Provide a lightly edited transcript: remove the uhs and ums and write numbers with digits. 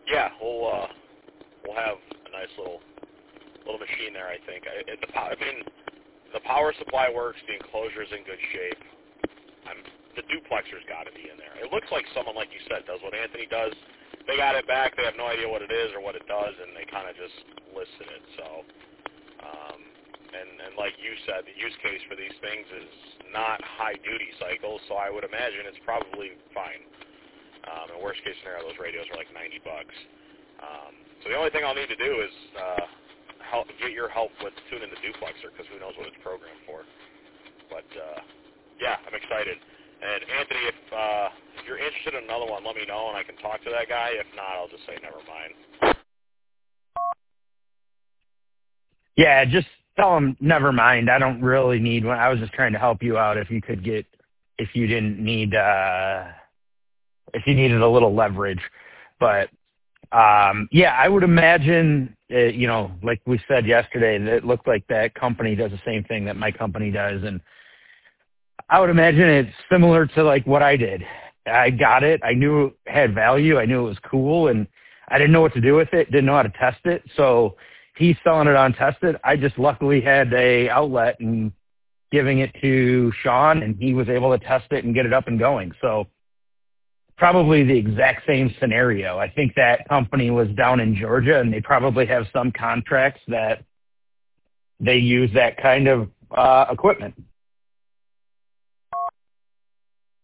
Yeah, we'll have a nice little machine there. I think. The power supply works. The enclosure's in good shape. The duplexer's got to be in there. It looks like someone, like you said, does what Anthony does. They got it back. They have no idea what it is or what it does, and they kind of just listed it. So, and like you said, the use case for these things is not high duty cycles, so I would imagine it's probably fine. In worst case scenario, those radios are like $90. So the only thing I'll need to do is get your help with tuning the duplexer, because who knows what it's programmed for. But yeah, I'm excited. And Anthony, if you're interested in another one, let me know and I can talk to that guy. If not, I'll just say never mind. Yeah, just tell him never mind. I don't really need one. I was just trying to help you out if you didn't need if you needed a little leverage. But yeah, I would imagine like we said yesterday, that it looked like that company does the same thing that my company does, and I would imagine it's similar to like what I did. I got it. I knew it had value. I knew it was cool, and I didn't know what to do with it. Didn't know how to test it. So he's selling it untested. I just luckily had a outlet and giving it to Sean, and he was able to test it and get it up and going. So probably the exact same scenario. I think that company was down in Georgia, and they probably have some contracts that they use that kind of equipment.